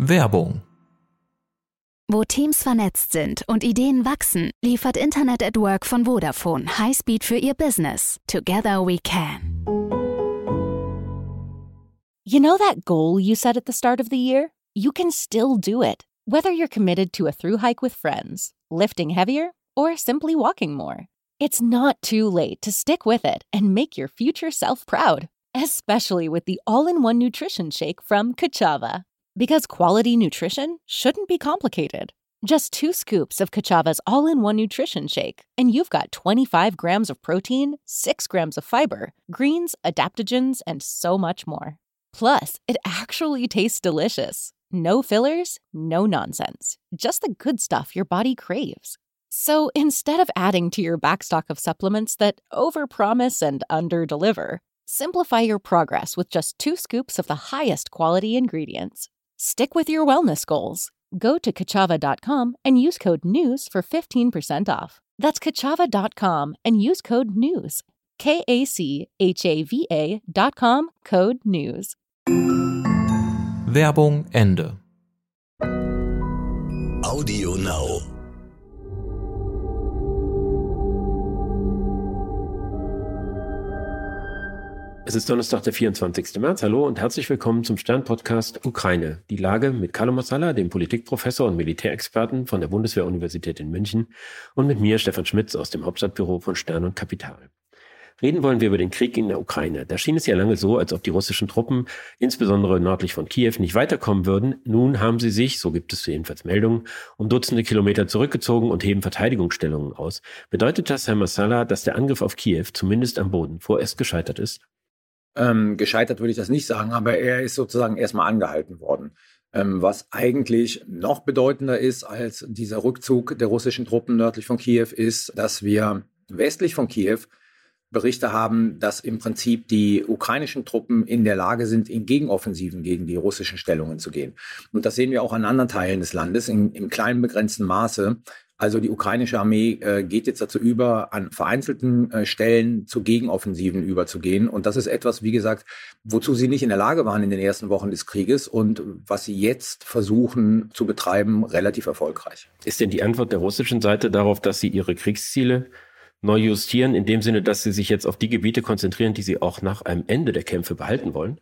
Werbung. Wo Teams vernetzt sind und Ideen wachsen, liefert Internet at Work von Vodafone Highspeed für Ihr Business. Together we can. You know that goal you set at the start of the year? You can still do it, whether you're committed to a thru hike with friends, lifting heavier, or simply walking more. It's not too late to stick with it and make your future self proud, especially with the all-in-one nutrition shake from Kachava. Because quality nutrition shouldn't be complicated. Just 2 scoops of Kachava's all-in-one nutrition shake, and you've got 25 grams of protein, 6 grams of fiber, greens, adaptogens, and so much more. Plus, it actually tastes delicious. No fillers, no nonsense. Just the good stuff your body craves. So instead of adding to your backstock of supplements that overpromise and underdeliver, simplify your progress with just 2 scoops of the highest quality ingredients. Stick with your wellness goals. Go to Kachava.com and use code NEWS for 15% off. That's Kachava.com and use code NEWS. KACHAVA.com, code NEWS. Werbung Ende. Audio Now. Es ist Donnerstag, der 24. März. Hallo und herzlich willkommen zum Stern-Podcast Ukraine. Die Lage mit Carlo Massala, dem Politikprofessor und Militärexperten von der Bundeswehr-Universität in München, und mit mir, Stefan Schmitz, aus dem Hauptstadtbüro von Stern und Kapital. Reden wollen wir über den Krieg in der Ukraine. Da schien es ja lange so, als ob die russischen Truppen, insbesondere nördlich von Kiew, nicht weiterkommen würden. Nun haben sie sich, so gibt es jedenfalls Meldungen, um Dutzende Kilometer zurückgezogen und heben Verteidigungsstellungen aus. Bedeutet das, Herr Massala, dass der Angriff auf Kiew, zumindest am Boden, vorerst gescheitert ist? Gescheitert würde ich das nicht sagen, aber er ist sozusagen erstmal angehalten worden. Was eigentlich noch bedeutender ist als dieser Rückzug der russischen Truppen nördlich von Kiew ist, dass wir westlich von Kiew Berichte haben, dass im Prinzip die ukrainischen Truppen in der Lage sind, in Gegenoffensiven gegen die russischen Stellungen zu gehen. Und das sehen wir auch an anderen Teilen des Landes im kleinen begrenzten Maße. Also die ukrainische Armee geht jetzt dazu über, an vereinzelten Stellen zu Gegenoffensiven überzugehen. Und das ist etwas, wie gesagt, wozu sie nicht in der Lage waren in den ersten Wochen des Krieges und was sie jetzt versuchen zu betreiben, relativ erfolgreich. Ist denn die Antwort der russischen Seite darauf, dass sie ihre Kriegsziele neu justieren, in dem Sinne, dass sie sich jetzt auf die Gebiete konzentrieren, die sie auch nach einem Ende der Kämpfe behalten wollen?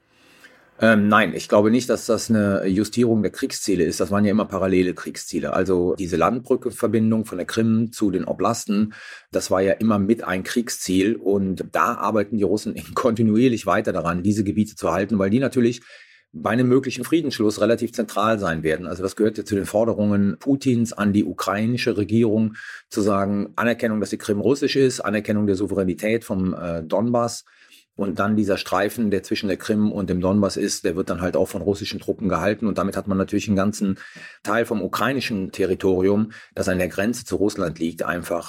Nein, ich glaube nicht, dass das eine Justierung der Kriegsziele ist. Das waren ja immer parallele Kriegsziele. Also diese Landbrückenverbindung von der Krim zu den Oblasten, das war ja immer mit ein Kriegsziel. Und da arbeiten die Russen kontinuierlich weiter daran, diese Gebiete zu halten, weil die natürlich bei einem möglichen Friedensschluss relativ zentral sein werden. Also das gehört ja zu den Forderungen Putins an die ukrainische Regierung, zu sagen, Anerkennung, dass die Krim russisch ist, Anerkennung der Souveränität vom Donbass. Und dann dieser Streifen, der zwischen der Krim und dem Donbass ist, der wird dann halt auch von russischen Truppen gehalten. Und damit hat man natürlich einen ganzen Teil vom ukrainischen Territorium, das an der Grenze zu Russland liegt, einfach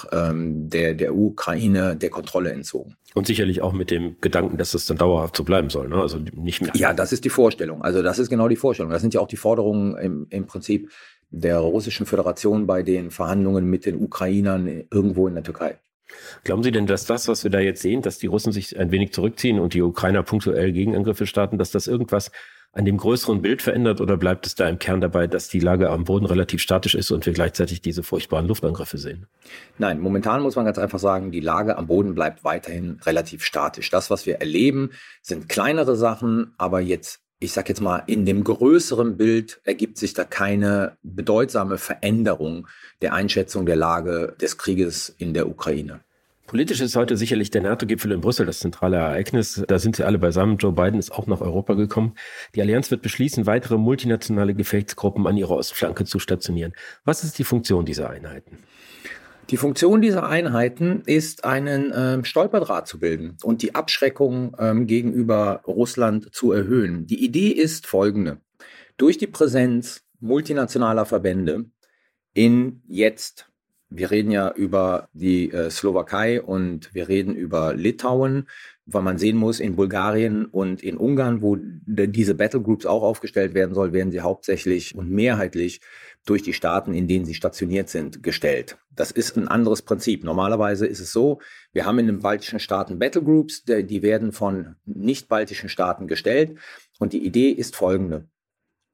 der Ukraine der Kontrolle entzogen. Und sicherlich auch mit dem Gedanken, dass es dann dauerhaft so bleiben soll, ne? Also nicht mehr. Ja, das ist die Vorstellung. Also das ist genau die Vorstellung. Das sind ja auch die Forderungen im Prinzip der Russischen Föderation bei den Verhandlungen mit den Ukrainern irgendwo in der Türkei. Glauben Sie denn, dass das, was wir da jetzt sehen, dass die Russen sich ein wenig zurückziehen und die Ukrainer punktuell Gegenangriffe starten, dass das irgendwas an dem größeren Bild verändert, oder bleibt es da im Kern dabei, dass die Lage am Boden relativ statisch ist und wir gleichzeitig diese furchtbaren Luftangriffe sehen? Nein, momentan muss man ganz einfach sagen, die Lage am Boden bleibt weiterhin relativ statisch. Das, was wir erleben, sind kleinere Sachen, aber jetzt, ich sag jetzt mal, in dem größeren Bild ergibt sich da keine bedeutsame Veränderung der Einschätzung der Lage des Krieges in der Ukraine. Politisch ist heute sicherlich der NATO-Gipfel in Brüssel das zentrale Ereignis. Da sind sie alle beisammen. Joe Biden ist auch nach Europa gekommen. Die Allianz wird beschließen, weitere multinationale Gefechtsgruppen an ihrer Ostflanke zu stationieren. Was ist die Funktion dieser Einheiten? Die Funktion dieser Einheiten ist, einen Stolperdraht zu bilden und die Abschreckung gegenüber Russland zu erhöhen. Die Idee ist folgende. Durch die Präsenz multinationaler Verbände wir reden ja über die Slowakei und wir reden über Litauen, weil man sehen muss, in Bulgarien und in Ungarn, wo diese Battlegroups auch aufgestellt werden soll, werden sie hauptsächlich und mehrheitlich durch die Staaten, in denen sie stationiert sind, gestellt. Das ist ein anderes Prinzip. Normalerweise ist es so, wir haben in den baltischen Staaten Battlegroups, die werden von nicht-baltischen Staaten gestellt. Und die Idee ist folgende.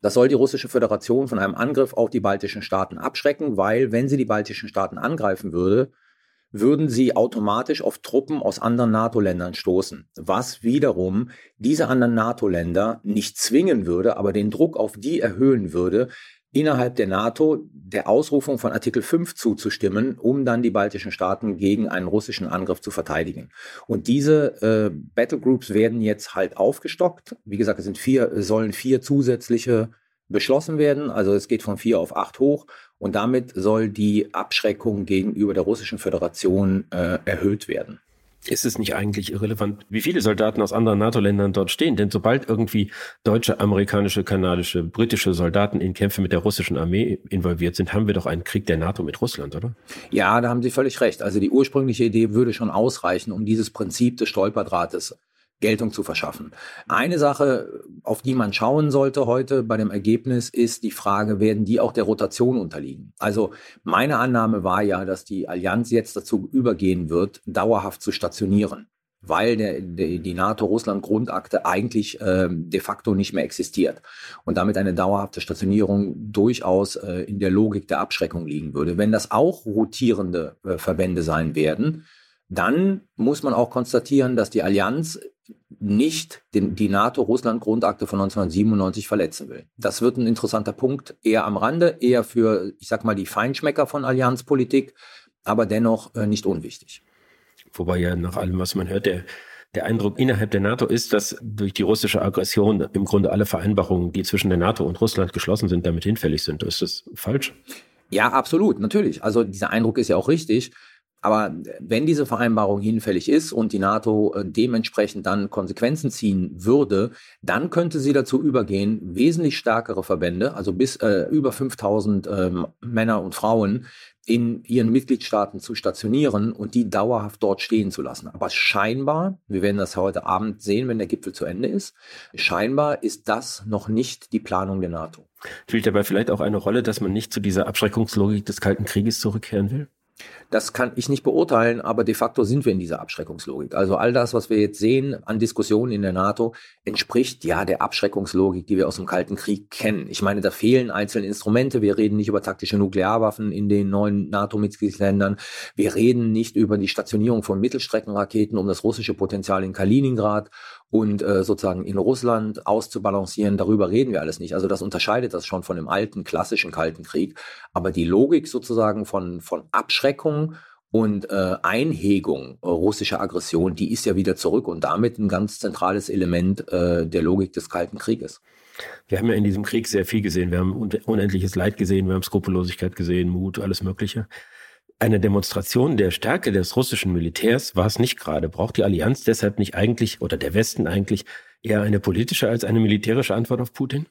Das soll die Russische Föderation von einem Angriff auf die baltischen Staaten abschrecken, weil wenn sie die baltischen Staaten angreifen würde, würden sie automatisch auf Truppen aus anderen NATO-Ländern stoßen, was wiederum diese anderen NATO-Länder nicht zwingen würde, aber den Druck auf die erhöhen würde, innerhalb der NATO der Ausrufung von Artikel 5 zuzustimmen, um dann die baltischen Staaten gegen einen russischen Angriff zu verteidigen. Und diese Battlegroups werden jetzt halt aufgestockt. Wie gesagt, sollen 4 zusätzliche beschlossen werden. Also es geht von 4 auf 8 hoch. Und damit soll die Abschreckung gegenüber der Russischen Föderation erhöht werden. Ist es nicht eigentlich irrelevant, wie viele Soldaten aus anderen NATO-Ländern dort stehen? Denn sobald irgendwie deutsche, amerikanische, kanadische, britische Soldaten in Kämpfe mit der russischen Armee involviert sind, haben wir doch einen Krieg der NATO mit Russland, oder? Ja, da haben Sie völlig recht. Also die ursprüngliche Idee würde schon ausreichen, um dieses Prinzip des Stolperdrahtes Geltung zu verschaffen. Eine Sache, auf die man schauen sollte heute bei dem Ergebnis, ist die Frage, werden die auch der Rotation unterliegen? Also meine Annahme war ja, dass die Allianz jetzt dazu übergehen wird, dauerhaft zu stationieren, weil die NATO-Russland-Grundakte eigentlich de facto nicht mehr existiert und damit eine dauerhafte Stationierung durchaus in der Logik der Abschreckung liegen würde. Wenn das auch rotierende Verbände sein werden, dann muss man auch konstatieren, dass die Allianz nicht die NATO-Russland-Grundakte von 1997 verletzen will. Das wird ein interessanter Punkt, eher am Rande, eher für, ich sag mal, die Feinschmecker von Allianzpolitik, aber dennoch nicht unwichtig. Wobei ja nach allem, was man hört, der Eindruck innerhalb der NATO ist, dass durch die russische Aggression im Grunde alle Vereinbarungen, die zwischen der NATO und Russland geschlossen sind, damit hinfällig sind. Ist das falsch? Ja, absolut, natürlich. Also dieser Eindruck ist ja auch richtig. Aber wenn diese Vereinbarung hinfällig ist und die NATO dementsprechend dann Konsequenzen ziehen würde, dann könnte sie dazu übergehen, wesentlich stärkere Verbände, also bis über 5000 Männer und Frauen in ihren Mitgliedstaaten zu stationieren und die dauerhaft dort stehen zu lassen. Aber scheinbar, wir werden das heute Abend sehen, wenn der Gipfel zu Ende ist, scheinbar ist das noch nicht die Planung der NATO. Spielt dabei vielleicht auch eine Rolle, dass man nicht zu dieser Abschreckungslogik des Kalten Krieges zurückkehren will? Das kann ich nicht beurteilen, aber de facto sind wir in dieser Abschreckungslogik. Also all das, was wir jetzt sehen an Diskussionen in der NATO, entspricht ja der Abschreckungslogik, die wir aus dem Kalten Krieg kennen. Ich meine, da fehlen einzelne Instrumente. Wir reden nicht über taktische Nuklearwaffen in den neuen NATO-Mitgliedsländern. Wir reden nicht über die Stationierung von Mittelstreckenraketen, um das russische Potenzial in Kaliningrad und sozusagen in Russland auszubalancieren. Darüber reden wir alles nicht. Also das unterscheidet das schon von dem alten, klassischen Kalten Krieg. Aber die Logik sozusagen von Abschreckung und Einhegung russischer Aggression, die ist ja wieder zurück und damit ein ganz zentrales Element der Logik des Kalten Krieges. Wir haben ja in diesem Krieg sehr viel gesehen. Wir haben unendliches Leid gesehen, wir haben Skrupellosigkeit gesehen, Mut, alles Mögliche. Eine Demonstration der Stärke des russischen Militärs war es nicht gerade. Braucht die Allianz deshalb nicht eigentlich oder der Westen eigentlich eher eine politische als eine militärische Antwort auf Putin?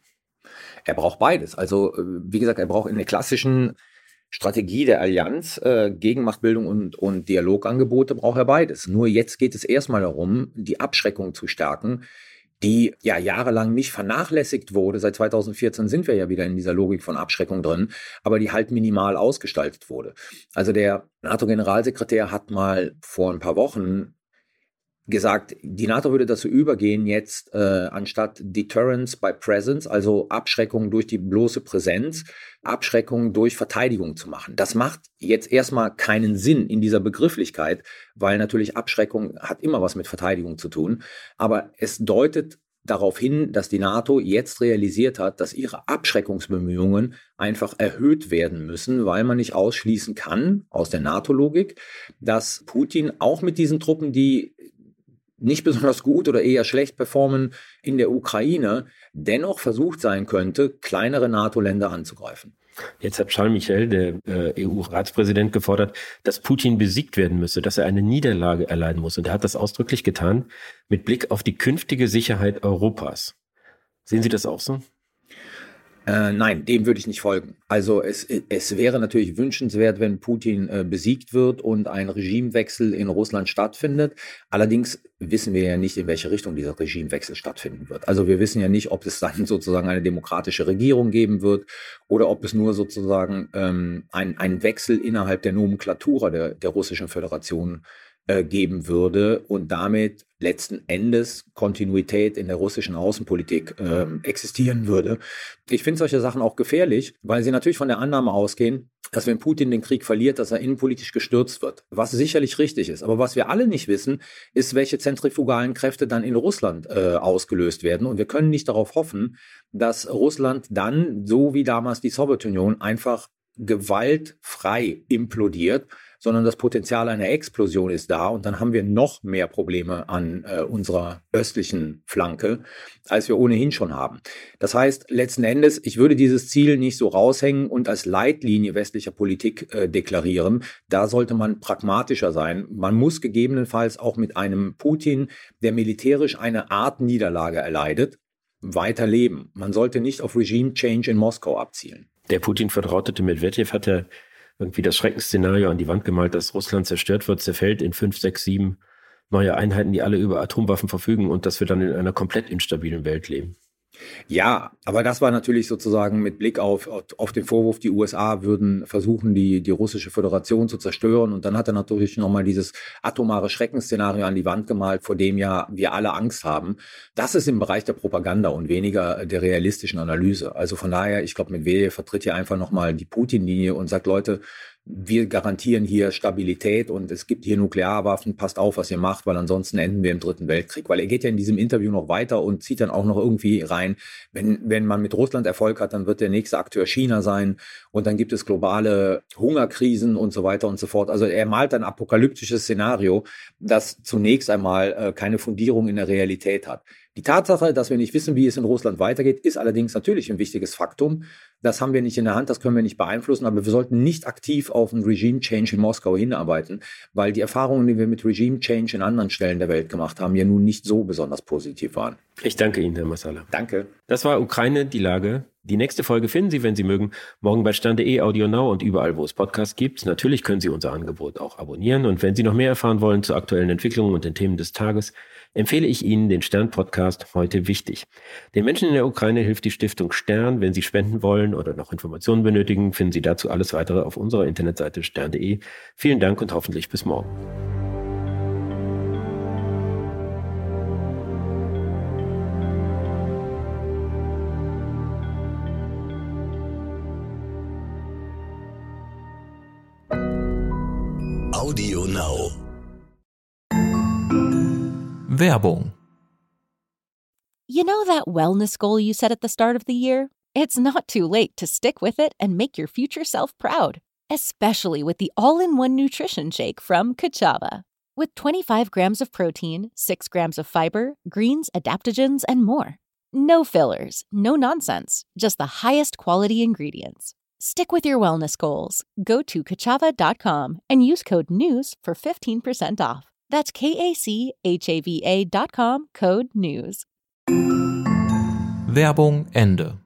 Er braucht beides. Also wie gesagt, er braucht in der klassischen Strategie der Allianz, Gegenmachtbildung und Dialogangebote braucht er beides. Nur jetzt geht es erstmal darum, die Abschreckung zu stärken, die ja jahrelang nicht vernachlässigt wurde. Seit 2014 sind wir ja wieder in dieser Logik von Abschreckung drin, aber die halt minimal ausgestaltet wurde. Also der NATO-Generalsekretär hat mal vor ein paar Wochen gesagt, die NATO würde dazu übergehen, jetzt anstatt Deterrence by Presence, also Abschreckung durch die bloße Präsenz, Abschreckung durch Verteidigung zu machen. Das macht jetzt erstmal keinen Sinn in dieser Begrifflichkeit, weil natürlich Abschreckung hat immer was mit Verteidigung zu tun. Aber es deutet darauf hin, dass die NATO jetzt realisiert hat, dass ihre Abschreckungsbemühungen einfach erhöht werden müssen, weil man nicht ausschließen kann, aus der NATO-Logik, dass Putin auch mit diesen Truppen, die nicht besonders gut oder eher schlecht performen in der Ukraine, dennoch versucht sein könnte, kleinere NATO-Länder anzugreifen. Jetzt hat Charles Michel, der EU-Ratspräsident, gefordert, dass Putin besiegt werden müsse, dass er eine Niederlage erleiden muss. Und er hat das ausdrücklich getan mit Blick auf die künftige Sicherheit Europas. Sehen Sie das auch so? Nein, dem würde ich nicht folgen. Also es wäre natürlich wünschenswert, wenn Putin besiegt wird und ein Regimewechsel in Russland stattfindet. Allerdings wissen wir ja nicht, in welche Richtung dieser Regimewechsel stattfinden wird. Also wir wissen ja nicht, ob es dann sozusagen eine demokratische Regierung geben wird oder ob es nur sozusagen ein Wechsel innerhalb der Nomenklatura der Russischen Föderation geben würde und damit letzten Endes Kontinuität in der russischen Außenpolitik existieren würde. Ich finde solche Sachen auch gefährlich, weil sie natürlich von der Annahme ausgehen, dass wenn Putin den Krieg verliert, dass er innenpolitisch gestürzt wird, was sicherlich richtig ist. Aber was wir alle nicht wissen, ist, welche zentrifugalen Kräfte dann in Russland ausgelöst werden. Und wir können nicht darauf hoffen, dass Russland dann, so wie damals die Sowjetunion, einfach gewaltfrei implodiert, sondern das Potenzial einer Explosion ist da und dann haben wir noch mehr Probleme an unserer östlichen Flanke, als wir ohnehin schon haben. Das heißt, letzten Endes, ich würde dieses Ziel nicht so raushängen und als Leitlinie westlicher Politik deklarieren. Da sollte man pragmatischer sein. Man muss gegebenenfalls auch mit einem Putin, der militärisch eine Art Niederlage erleidet, weiterleben. Man sollte nicht auf Regime Change in Moskau abzielen. Der Putin-vertraute Medvedev hat ja irgendwie das Schreckensszenario an die Wand gemalt, dass Russland zerstört wird, zerfällt in 5, 6, 7 neue Einheiten, die alle über Atomwaffen verfügen und dass wir dann in einer komplett instabilen Welt leben. Ja, aber das war natürlich sozusagen mit Blick auf den Vorwurf, die USA würden versuchen, die russische Föderation zu zerstören. Und dann hat er natürlich nochmal dieses atomare Schreckensszenario an die Wand gemalt, vor dem ja wir alle Angst haben. Das ist im Bereich der Propaganda und weniger der realistischen Analyse. Also von daher, ich glaube, Medvedev vertritt hier einfach nochmal die Putin-Linie und sagt, Leute, wir garantieren hier Stabilität und es gibt hier Nuklearwaffen, passt auf, was ihr macht, weil ansonsten enden wir im Dritten Weltkrieg. Weil er geht ja in diesem Interview noch weiter und zieht dann auch noch irgendwie rein, wenn man mit Russland Erfolg hat, dann wird der nächste Akteur China sein und dann gibt es globale Hungerkrisen und so weiter und so fort. Also er malt ein apokalyptisches Szenario, das zunächst einmal keine Fundierung in der Realität hat. Die Tatsache, dass wir nicht wissen, wie es in Russland weitergeht, ist allerdings natürlich ein wichtiges Faktum. Das haben wir nicht in der Hand, das können wir nicht beeinflussen, aber wir sollten nicht aktiv auf einen Regime-Change in Moskau hinarbeiten, weil die Erfahrungen, die wir mit Regime-Change in anderen Stellen der Welt gemacht haben, ja nun nicht so besonders positiv waren. Ich danke Ihnen, Herr Massala. Danke. Das war Ukraine, die Lage. Die nächste Folge finden Sie, wenn Sie mögen, morgen bei Stern.de, Audio Now und überall, wo es Podcasts gibt. Natürlich können Sie unser Angebot auch abonnieren. Und wenn Sie noch mehr erfahren wollen zu aktuellen Entwicklungen und den Themen des Tages, empfehle ich Ihnen den Stern-Podcast Heute wichtig. Den Menschen in der Ukraine hilft die Stiftung Stern. Wenn Sie spenden wollen oder noch Informationen benötigen, finden Sie dazu alles weitere auf unserer Internetseite stern.de. Vielen Dank und hoffentlich bis morgen. Audio Now. Werbung. You know that wellness goal you set at the start of the year? It's not too late to stick with it and make your future self proud, especially with the all-in-one nutrition shake from Kachava. With 25 grams of protein, 6 grams of fiber, greens, adaptogens, and more. No fillers, no nonsense, just the highest quality ingredients. Stick with your wellness goals. Go to Kachava.com and use code NEWS for 15% off. That's KACHAVA.com, code NEWS. Werbung Ende.